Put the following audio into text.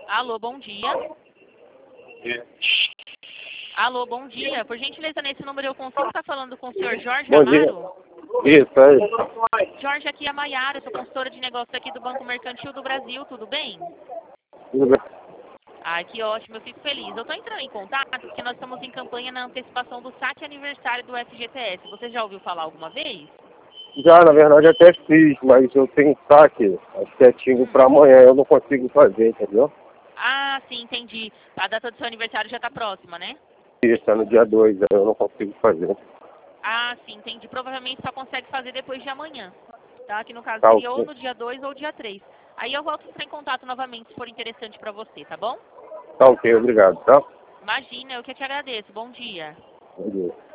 Alô, bom dia. Alô, bom dia. Por gentileza, nesse número eu consigo estar falando com o senhor Jorge Bom dia. Amaro? Isso aí. Jorge, aqui é a Maiara, sou consultora de negócios aqui do Banco Mercantil do Brasil, tudo bem? Tudo bem. Ai, que ótimo, eu fico feliz. Eu estou entrando em contato porque nós estamos em campanha na antecipação do saque aniversário do FGTS. Você já ouviu falar alguma vez? Já, na verdade, até fiz, mas eu tenho saque, acho que é tingo para amanhã, eu não consigo fazer, entendeu? Ah, sim, entendi. A data do seu aniversário já está próxima, né? Isso, é no dia 2, eu não consigo fazer. Ah, sim, entendi. Provavelmente só consegue fazer depois de amanhã, tá? Que no caso Tá seria ou ok. no dia 2 ou dia 3. Aí eu volto a entrar em contato novamente se for interessante para você, tá bom? Tá ok, obrigado, tá? Imagina, eu que te agradeço. Bom dia. Bom dia.